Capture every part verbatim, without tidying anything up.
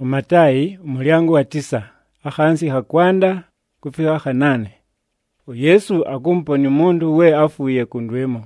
Umatayi umulyango wa tisa akhansi hakwanda kufika hanane. Yesu akumponya mundu we afuye kundwemo.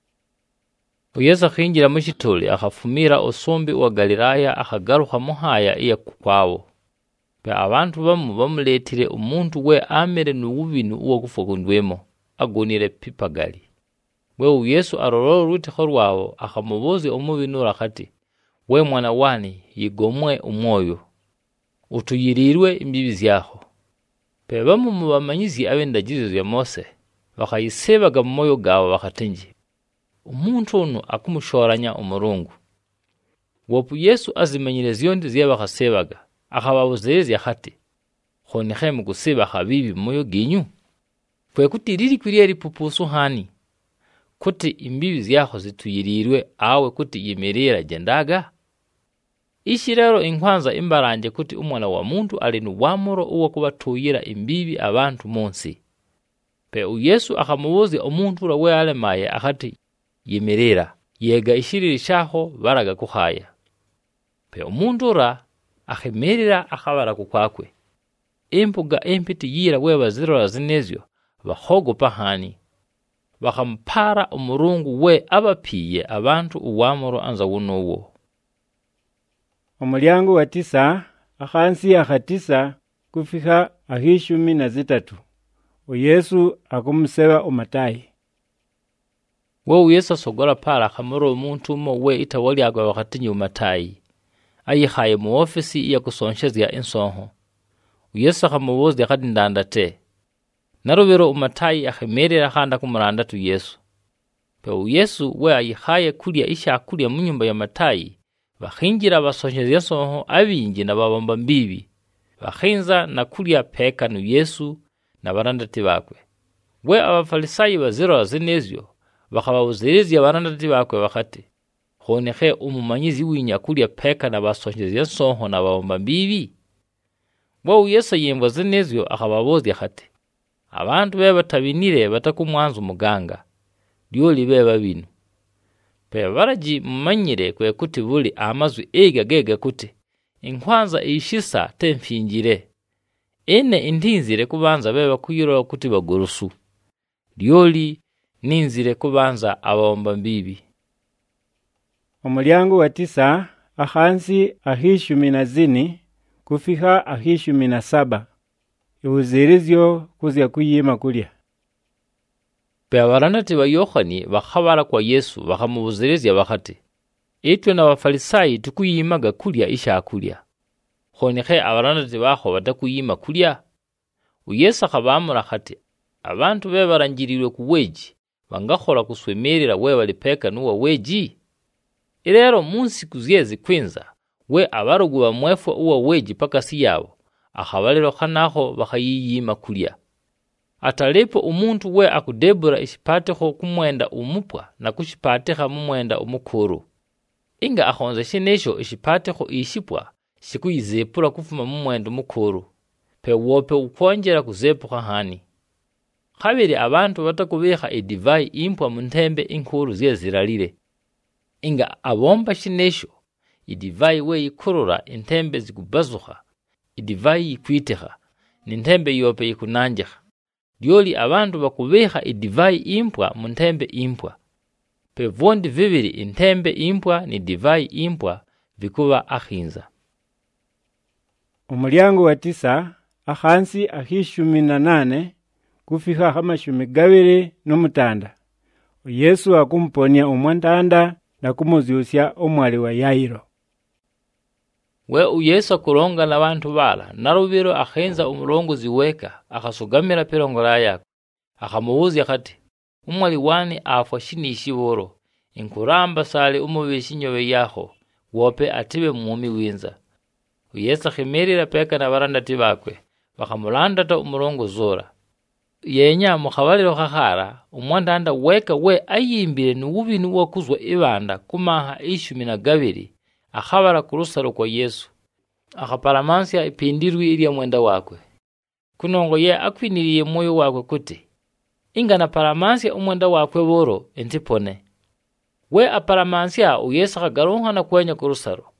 Yesu akhinjira mushituli akhafumira osumbi wa Galilaya akhagaruka muhaya iya kukwawo. Pe abantu bamu bamuletire umuntu we amere nuwubinu uwo kufa kundwemo agonire pipagali. We Yesu arororo rutiho rwawo akhamubuzi omubinura khati, we mwana wani yigomwe umwoyo utuyirirwe imbibi zyaho. Pe bamu mubamanyizi abendagirizo ya Mose bakayisebaga mmoyo gawo bakatenji, umuntu ono akumushoranya umurungu. Wopu Yesu azimanyire zyondi ziyabakasebaga akhababuzezi khati, khonihe mugusiba habibi mmoyo ginyu kwe kuti riri kwiriye pupusu hani kuti imbibi zyaho zituyirirwe awe kuti yimerera jendaga. Ishi rero inkwanza imbaranje kuti umwana wa muntu ali nuwamuro uwo kubatuyira imbibi abantu monsi. Pe Yesu akhamubuzi omuntu ura we alemaye akhati yimerera yega ishiriri shaho baraga kuhaya. Pe umuntu ura akhemerera akhabara kukwakwe. Impuga empiti yira we bazirora zinezyo bahogo pahani. Bakampara umurungu we abapiye abantu uwamuro anza wunowo. Umulyango wa tisa akhansi akhatisa kufika ahishumi na zitatu. Yesu akumuseba Umatayi. We Yesu asogora para akhamuro umuntu mo we itawali agwa wakatinyi Umatayi ayihaye mu ofisi ya kusonshezya insonho. Yesu akhamubuzi akati ndandate. Narubero Umatayi akhemerera khanda kumuranda tu Yesu. Pe Yesu we ayihaye kulya isha kulya mu nyumba ya Matayi bakhinjira basonshezya insonho abingi na babamba mbibi bakhinza na kulya peka nu Yesu na barandati bakwe. We abafarisayi baziro zinezyo bakababuzirizi abarandati bakwe bakati, khonihe umumanyizi winya kulya peka na basonshezya insonho na babamba mbibi. We Yesu yembo zinezyo akhababuzi khati, abantu be batabinire batakumwanza umuganga lyoli be babinu. Pe baraji mumanyire kwe kuti buli amazu ega gega kuti inkwanza ishisa temfingire ene indinzire kubanza beba kuyiro kuti bagurusu lyoli ninzire kubanza abomba mbibi. Umulyango wa tisa akhansi ahishumi na zini kufika ahishumi na saba. Ibuzirizyo kuzya kuyima kulya. Pe abaranati ba Yohani bakhabara kwa Yesu bakamubuziriza bakati, itwe na bafarisayi tukuyimaga kulya isha kulya. Khonihe abaranati baho batakuyima kulya. Yesu akhabamura khati, abantu be barangirirwe kuweji bangakhola kuswemerera we balipeka nuwa weji. Irero munsi kuzyezi kwinza we abarugu bamwefwa uwa weji pakasi yabo akhabalero khanaho bakhayiyima kulya. Atalepo umuntu we akudebura ishipateho kumwenda umupwa na kushipateha mumwenda umukuru. Inga akhonze shenesho ishipateho ishipwa shikuyizepura kufuma mumwenda umukuru. Pe wope ukwongera kuzepuha hani. Khabiri abantu batakubiha edivai impwa muntembe inkuru ziye ziralire. Inga abomba shenesho idivai we ikurura intembe zikubazuha. Idivai ikwiteha nintembe yope ikunanjaha. Lyoli abantu bakubeha idivai impwa muntembe impwa. Pe vondi viviri intembe impwa ni divai impwa vikuba akhinza. Umulyango wa tisa akhansi ahishumi na nane kufika hamashumi gabiri n'umutanda. Yesu akumponya umwantanda na kumuzyusya omwali wa Yairo. We Yesu kulonga na bantu bala narubiro akhenza umurongozi weka akasugamira pirongora yako akamubuzi akati, umwali wani afwa shinishi boro inkuramba sale umubeshi nyobe yaho wope atibe mwumi winza. Yesu akhimerera peka na barandati bakwe bakamulanda ta umurongo zora. Yenya mukhabaliro khahara umwandanda weka we ayimbire nuwubinu wakuzwa ibanda kumaha ishumi na gabiri akhabara kurusaro kwa Yesu. Akhaparamansia ipindirwi iliya mwenda wakwe. Kunongo ye akwiniriye moyo wakwe kuti, inga na paramansia umwenda wakwe boro entipone. We aparamansia u Yesu akagaronka na kwenya kurusaro.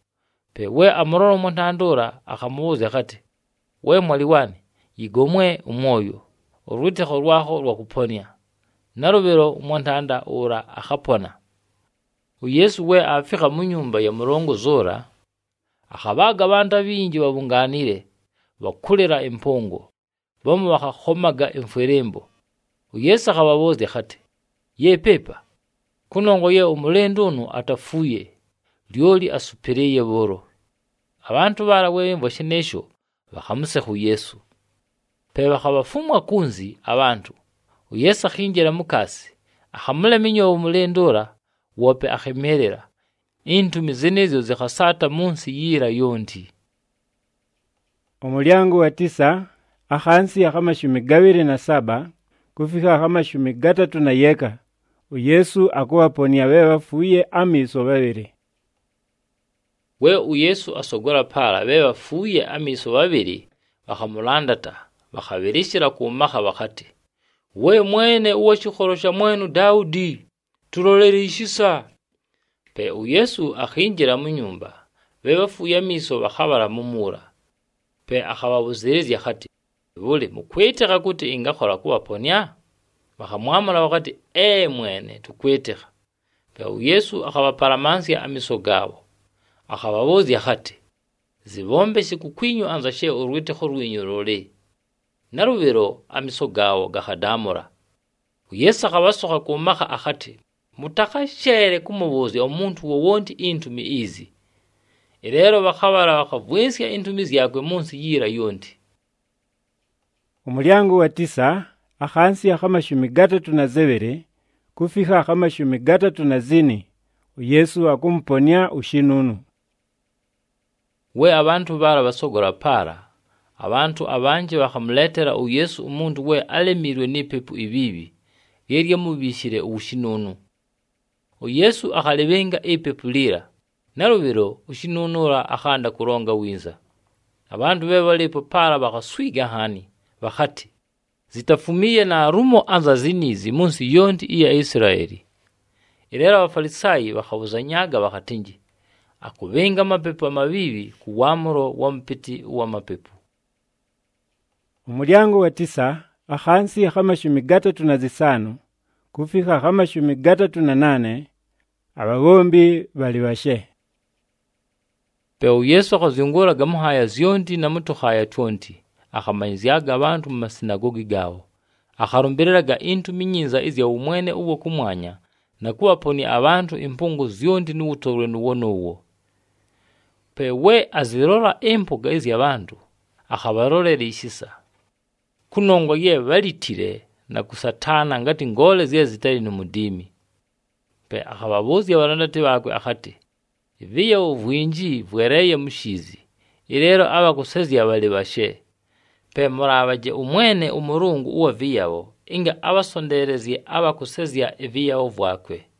Pe we amurora omuntandura akamubuza kati, we mwali wani yigomwe umwoyo orwiteko rwaho rwakuponya. Narubero omuntanda ora akapona. Yesu we afika mu nyumba ya murongo zora akabaga abantu bingi babunganire bakulera empongo bamu bakakomaga emferembo. Yesu akababuza kati, ye pepa kunongo ye omulendo no atafuye lyoli asupereye boro. Abantu barawe mboshenesho bakamusehu Yesu. Pe bakabafumwa kunzi abantu. Yesu akinjira mukasi akamula minyo omulendora wope akemerera intumi zenezo zikasata munsi yira yonti. Omulyango wa tisa ahansi akamashumi gabiri na saba kufika akamashumi gatatu na yeka Yesu akuwaponia be bafuye amiso babiri. We uyesu asogora pala be bafuye amiso babiri bakamulandata bakabirishira kumaka bakati, we mwene uwa chikorosha mwenu Daudi turolere ishisa. Pe uyesu akinjira mu nyumba be bafuye amiso bakabara mumura. Pe akababuziriza kati, bule mukweteka kuti ingakora kubaponya? Bakamwamala bakati, e mwene tukweteka. Pe uyesu akabaparamansia amiso gabo. Akababuza kati, zibombe sikukwinyu anzashe urwiteko rwinyu role. Narubero amiso gawo gahadamura. Yesu akabasoka kumaka akati, mutakashere kumubuzi omuntu wowonti intumi izi. Irero bakabara bakavwinsya intumi zyakwe munsi yira yonti. Omulyango wa tisa ahansi akamashumi gatatu na zebere kufika akamashumi gatatu na zini Yesu akumponya ushinunu. We abantu bara basogora para abantu abanje bakamuletera uyesu umuntu we alemirwe nipepu ibibi yerye mubishire ushinunu. Yesu akalebenga ipepu lira narubiro ushinunura akanda kuronga winza. Abantu be balipo para bakaswiga hani bakati, zitafumiye na rumo anza zinizi munsi yonti iya Israeli. Irera abafarisayi bakabuzanyaga bakatinji, akubenga mapepo amabibi kuwamuro wa mpiti wa mapepo. Omulyango wa tisa ahansi akamashumi gatatu na zisano kufika akamashumi gatatu na nane abagombi bali bashe. Pe Yesu akazungura gamuhaya zionti na mutuhaya twenty akamanyiziaga abantu mu masinagogi gawo. Akarumbiriraga intu minyinza izya umwene uwo kumwanya na kuwaponi abantu impungu zionti n'ubutore n'uwono uwo. Pe we azirora impuga izya abantu akabarorera ishisa. Kunongo ye balitire na kusatana ngati ngole ziye zitari n'umudimi. Pe akababuzi abarandati bakwe akati, viya uvwinji vwereye mushizi irero aba kusezi abali bashe. Pe murabaje umwene umurungu uwa viyabo inga abasonderezye aba kusezya viyabo vwakwe.